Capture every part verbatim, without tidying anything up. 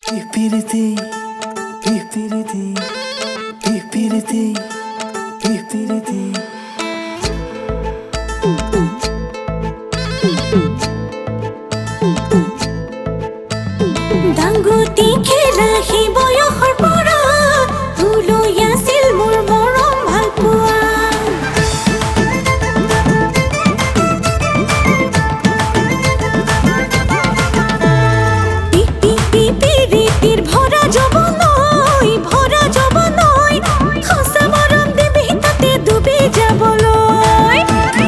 Espírite, espírite, espírite, espírite. ডাংগুটি খেলাহি বয়সৰ পৰা তুলৈ আছিল মোৰ মৰম ভাল পোৱা পিপি পিপি ৰীতিৰ ভৰা যৌৱনৈ ভৰা যৌৱনৈ সঁচা মৰম দিবি তাতে ডুবি যাবলৈ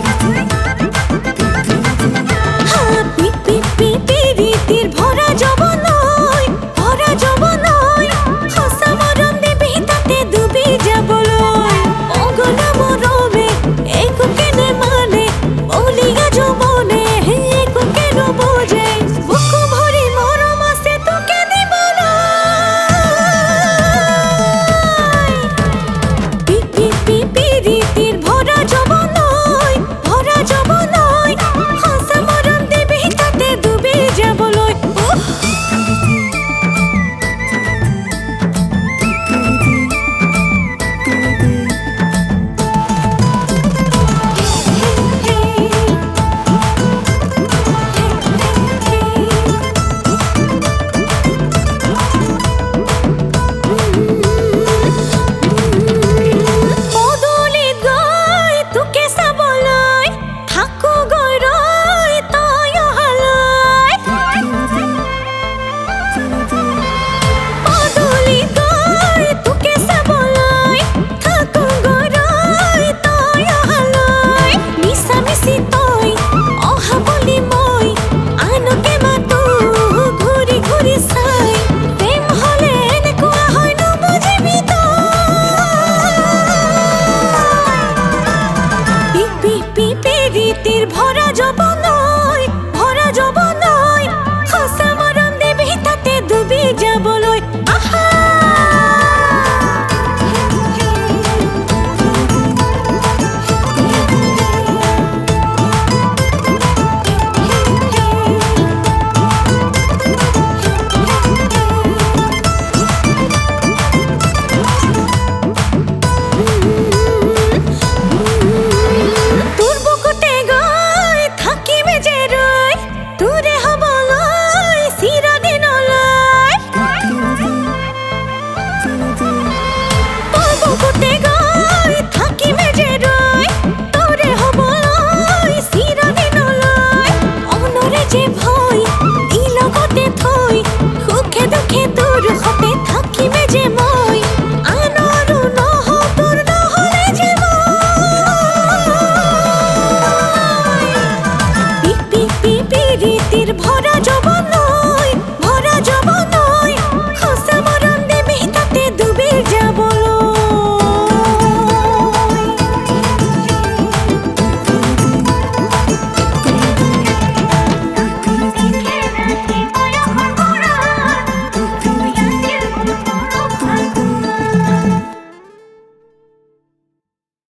হা পিপি পিপি ৰীতিৰ ভৰা যৌৱনৈ ভৰা যৌৱনৈ সঁচা মৰম দিবি তাতে ডুবি যাবলৈ অগলা মৰমে একোকে নেমানে বলিয়া যৌৱনে একোকে নবুজে বুকু ভৰি মৰম আছে তোকে দিবলৈ পিপি পিপি ৰীতিৰ ভৰা যৌৱনৈ ভৰা যৌৱনৈ সঁচা মৰম দিবি তাতে ডুবি যাবলৈ উহ পদূলিত গৈ তোকে চাবলৈ থাকো গৈ ৰৈ তই অহালৈ পদূলিত গৈ তোকে চাবলৈ থাকো গৈ ৰৈ তই অহালৈ মিছামিছি তই অহা বুলি মই আনকে মাতো ঘূৰি ঘূৰি চাই প্ৰেম হ'লে এনেকুৱা হয় নুবুজিবি তই পিপি পিপি ৰীতিৰ ভৰা যৌৱনৈ ভৰা যৌৱনৈ সঁচা মৰম দিবি তাতে ডুবি যাবলৈ আহা তোৰ বুকুতে গৈ থাকিমে যে ৰৈ তোৰে হ'বলৈ চিৰদিনলৈ তোৰ বুকুতে গৈ থাকিমে যে ৰৈ তোৰে হ'বলৈ চিৰদিনলৈ অনৰে যে ভয় ই লগতে থৈ সুখে দুখে তোৰ